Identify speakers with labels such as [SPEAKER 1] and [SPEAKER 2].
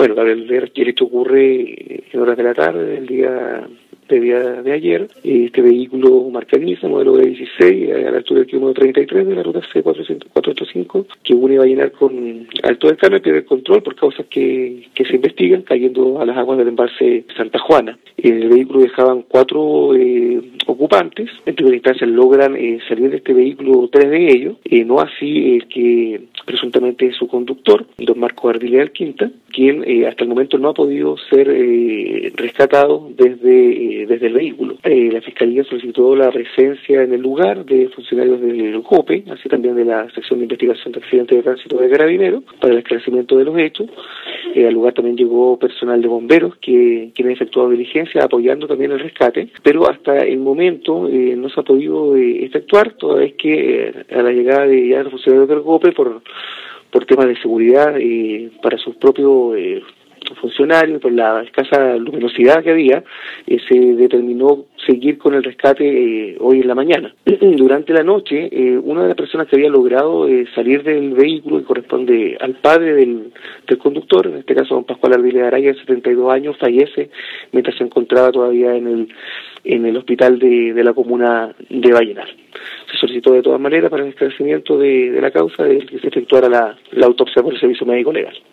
[SPEAKER 1] Bueno, el hecho ocurre en horas de la tarde del día de ayer. Este vehículo marca Nissan, modelo B16, a la altura del kilómetro 33 de la ruta C485, que une Vallenar con Alto del Carmen, pierde el control por causas que se investigan, cayendo a las aguas del embalse Santa Juana. En el vehículo dejaban 4 ocupantes. En primera instancia logran salir de este vehículo 3 de ellos, no así el que presuntamente es su conductor, don Marco Ardila Quinta, quien hasta el momento no ha podido ser rescatado desde el vehículo. La Fiscalía solicitó la presencia en el lugar de funcionarios del JOPE, así también de la Sección de Investigación de Accidentes de Tránsito de Carabineros, para el esclarecimiento de los hechos. Al lugar también llegó personal de bomberos quien ha efectuado diligencia apoyando también el rescate, pero hasta el momento no se ha podido efectuar, toda vez que a la llegada de ya los funcionarios del JOPE por temas de seguridad para sus propios funcionarios, por la escasa luminosidad que había, se determinó seguir con el rescate hoy en la mañana. Durante la noche, una de las personas que había logrado salir del vehículo, que corresponde al padre del conductor, en este caso don Pascual Ardila Araya, de 72 años, fallece mientras se encontraba todavía en el hospital de la comuna de Vallenar. Se solicitó de todas maneras para el esclarecimiento de la causa de que se efectuara la autopsia por el servicio médico legal.